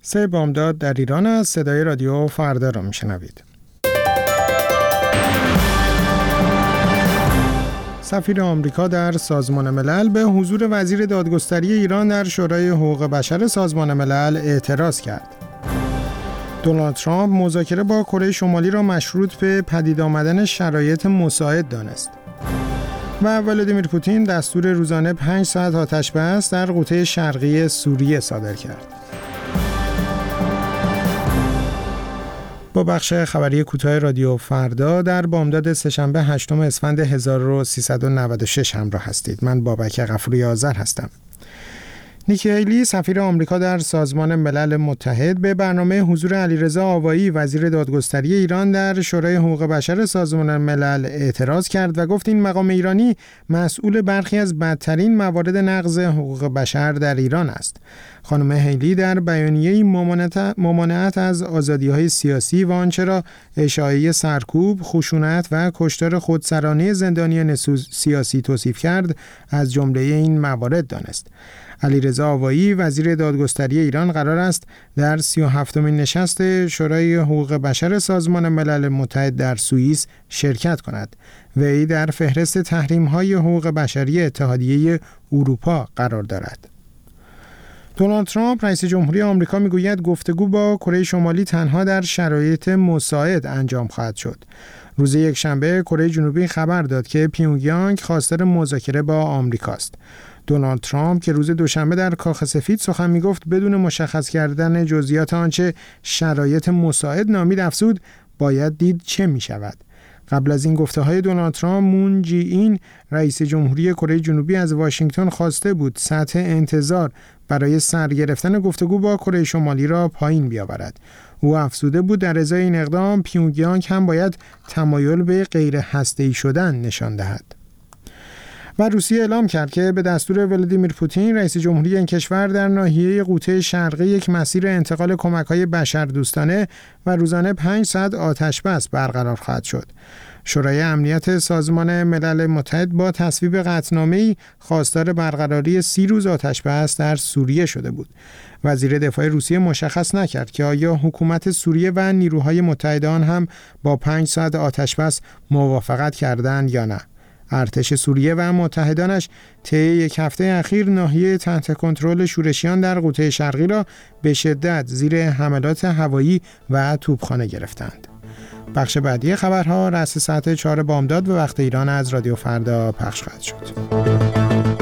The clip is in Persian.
3 بامداد در ایران است. صدای رادیو فردا را میشنوید. سفیر آمریکا در سازمان ملل به حضور وزیر دادگستری ایران در شورای حقوق بشر سازمان ملل اعتراض کرد. دونالد ترامپ مذاکره با کره شمالی را مشروط به پدید آمدن شرایط مساعد دانست. و ولادیمیر پوتین دستور روزانه 5 ساعت آتش‌بس در قطب شرقی سوریه صادر کرد. با بخش خبری کوتاه رادیو فردا در بامداد سه‌شنبه 8 اسفند 1396 همراه هستید. من بابک غفوری آذر هستم. نیکی هیلی سفیر آمریکا در سازمان ملل متحد به برنامه حضور علیرضا آوایی وزیر دادگستری ایران در شورای حقوق بشر سازمان ملل اعتراض کرد و گفت این مقام ایرانی مسئول برخی از بدترین موارد نقض حقوق بشر در ایران است. خانم هیلی در بیانیه‌ای ممانعت از آزادی‌های سیاسی و آنچه را اشاعه سرکوب، خشونت و کشتار خودسرانه زندانیان سیاسی توصیف کرد از جمله این موارد دانست. علیرضا آوایی وزیر دادگستری ایران قرار است در 37مین نشست شورای حقوق بشر سازمان ملل متحد در سوئیس شرکت کند. وی در فهرست تحریم‌های حقوق بشری اتحادیه اروپا قرار دارد. دونالد ترامپ رئیس جمهوری آمریکا میگوید گفتگو با کره شمالی تنها در شرایط مساعد انجام خواهد شد. روز یکشنبه کره جنوبی خبر داد که پیونگیانگ خواستار مذاکره با آمریکاست. دونالد ترامپ که روز دوشنبه در کاخ سفید سخن میگفت بدون مشخص کردن جزئیات آنچه شرایط مساعد نامید افزود باید دید چه می شود. قبل از این گفته‌های دونالد ترامپ مون جی این رئیس جمهوری کره جنوبی از واشنگتن خواسته بود سطح انتظار برای سر گرفتن گفتگو با کره شمالی را پایین بیاورد. او افزوده بود در ازای این اقدام پیونگیانگ هم باید تمایل به غیر هسته‌ای شدن نشان دهد. و روسیه اعلام کرد که به دستور ولادیمیر پوتین رئیس جمهوری این کشور در ناحیه قطب شرقی یک مسیر انتقال کمک‌های بشردوستانه و روزانه 5 ساعت آتش‌بس برقرار خواهد شد. شورای امنیت سازمان ملل متحد با تصویب قطعنامه‌ای خواستار برقراری 30 روز آتش‌بس در سوریه شده بود. وزیر دفاع روسیه مشخص نکرد که آیا حکومت سوریه و نیروهای متحده آن هم با 5 ساعت آتش‌بس موافقت کردند یا نه. ارتش سوریه و متحدانش طی یک هفته اخیر ناحیه تحت کنترل شورشیان در قطب شرقی را به شدت زیر حملات هوایی و توپخانه گرفتند. بخش بعدی خبرها رأس ساعت 4 بامداد به وقت ایران از رادیو فردا پخش خواهد شد.